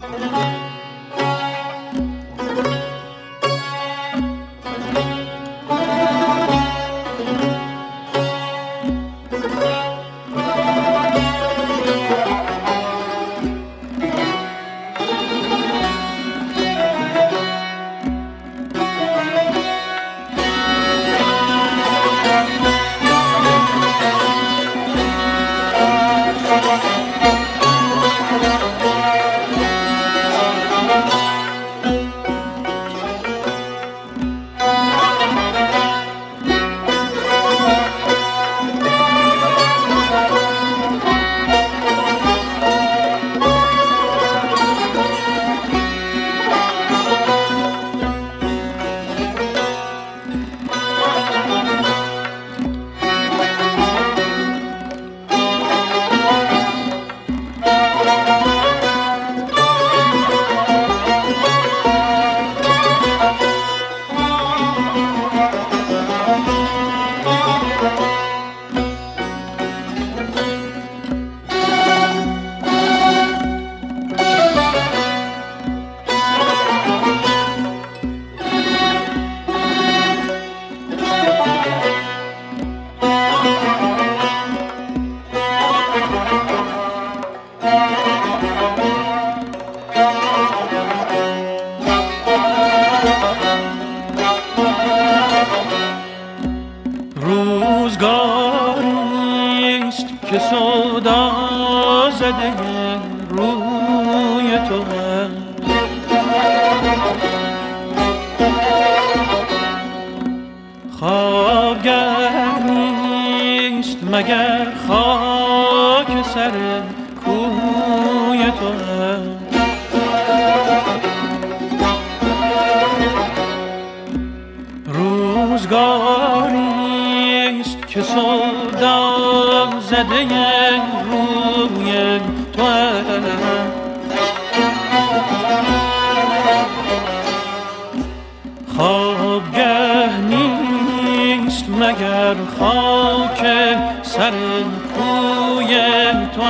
روزگاریست که سودا زده روی تو خوابگر نیست مگر خاک سر کوی تو روزگاریست که سودا زده روی تو خوابگه نیست مگر خاک سر کوی تو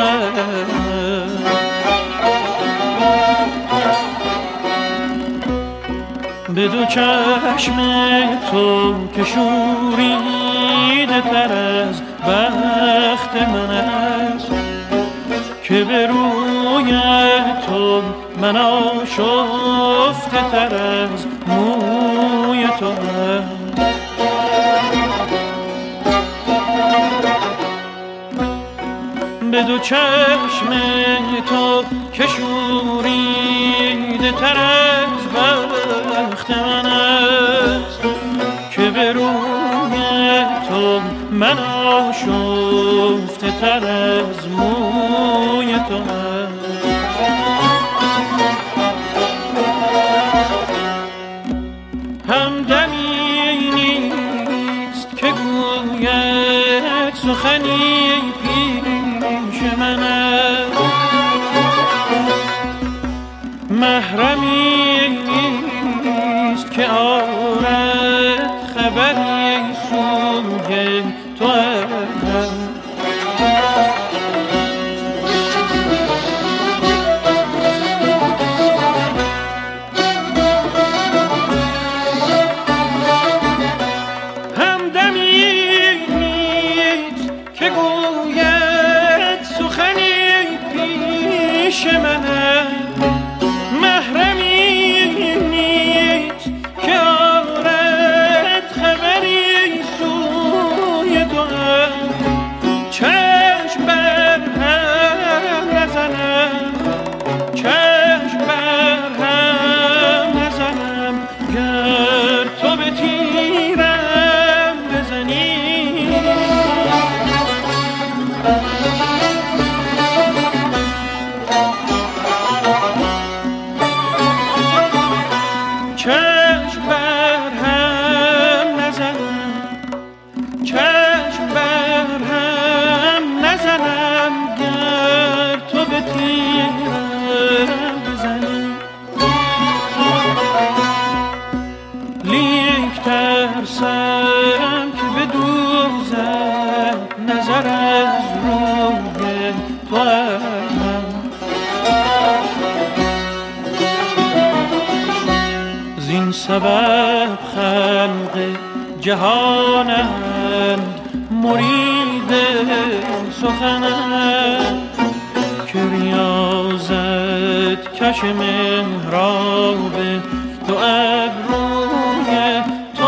به دو چشم تو که شوریده تر از بخت من است که به روی تو من آشفته تر از موی تو به دو چشم تو که شوریده تر از بخت من است که به روی تو من آشفته تر از موی تو همدمی نیست که گوید سخنی پیش من است محرمی نیست که آرد خبری سوی تو سبب خلق جهانند، مرید سخنند که ریاضت کش محراب دو ابروی تو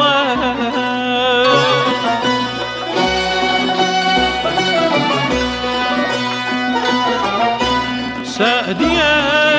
سعدی